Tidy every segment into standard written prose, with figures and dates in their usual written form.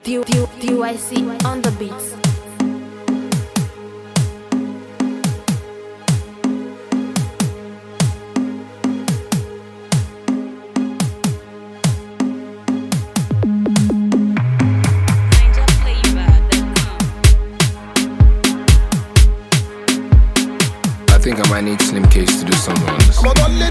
DYC on the beats. I think I might need Slim Case to do something on this.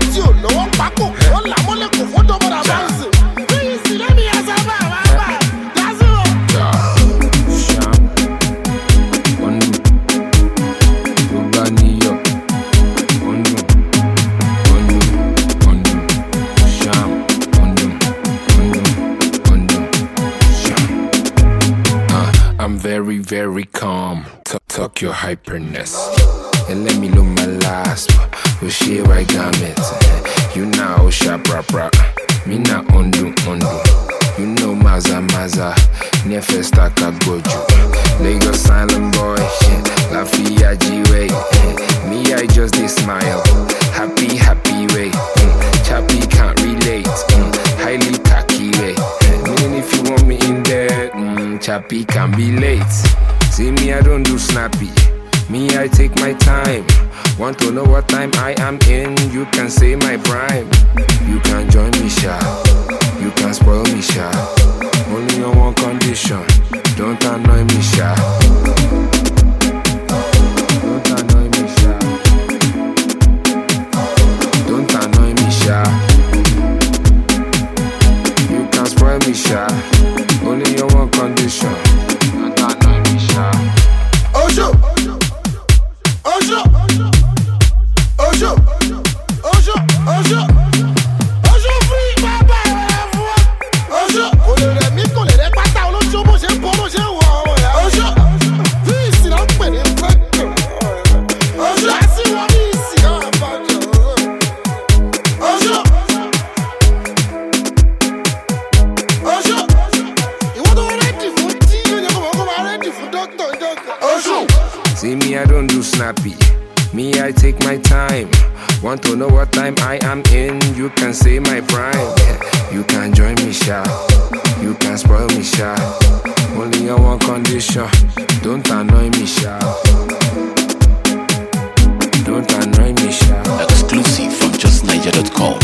I'm very, very calm. Tuck your hyperness. And let me look my last. We'll share right garments. You know, sharp, rap. Me na undo. You know, maza. Nefesta kagoju. Lagos Island boy. Lafia G-way. Me, I just did smile. Happy way. Chappy can't relate. Highly cocky way. Meaning if you want me in there, Chappy can be late. See me, I don't do snappy. Me, I take my time. Want to know what time I am in? You can say my prime. You can join me, sha. You can spoil me, sha. Only on one condition. Don't annoy me, sha. Don't annoy me, sha. Don't annoy me, sha. You can spoil me, sha. Only on one condition. Don't annoy me, sha. Ojo! Free, baba, Ojo! Kò lè rẹ̀ mí, kò lè rẹ̀ pátá olójú bó ṣe ń bọ́ bó ṣe ń wọ̀ ọmọ ìyá. Ojo! Free ìsìn náà ń pè ní fẹ́kẹ̀. Ojo! Àti wọ́n ní ìsìn náà àbájọ. Ojo! Ojo! Ìwọ́n tó rẹ́dì fún tí yóò yẹ kó máa rẹ́dì fún dókítà ìjọba. Ojo! See me, I don't do snappy. Me, I take my time. Want to know what time I am in? You can say my prime. You can join me, sha. You can spoil me, sha. Only on one condition. Don't annoy me, sha. Don't annoy me, sha. Exclusive from justniger.com.